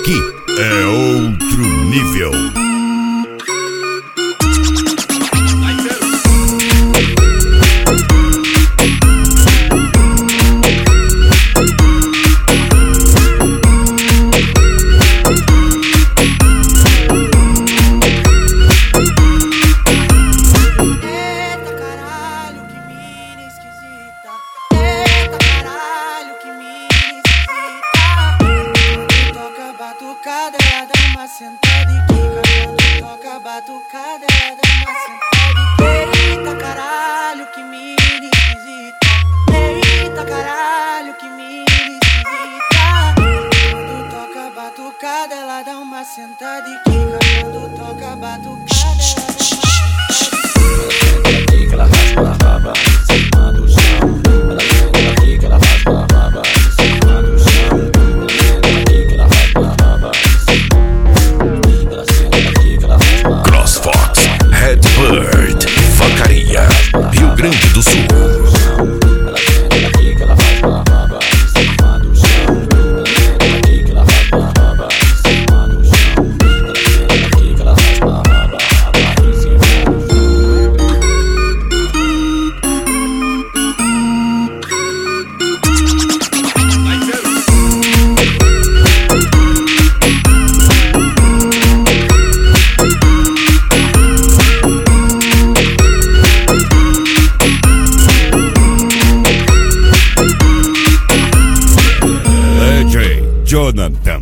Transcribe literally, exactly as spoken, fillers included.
Aqui é outro nível. Ela dá uma sentada e quica. Quando toca batucada, ela dá uma sentada e quica. Eita caralho, que mina esquisita. Eita caralho, que mina esquisita. Quando toca batucada, ela dá uma sentada e quica. Quando toca batucada, ela dá uma sentada e quica. Ela raspa a raba em cima do chão. Ela senta, ela quica, ela raspa a raba em cima do chão. Ela senta, ela quica, ela raspa a raba. CrossFox, Redbird, Vacaria, Rio Grande do Sul. Ela senta, ela quica, ela raspa a raba em cima do chão. Ela senta, ela quica, ela raspa a raba em cima do chão. Ela senta, ela quica, ela raspa a raba em cima do Jonathan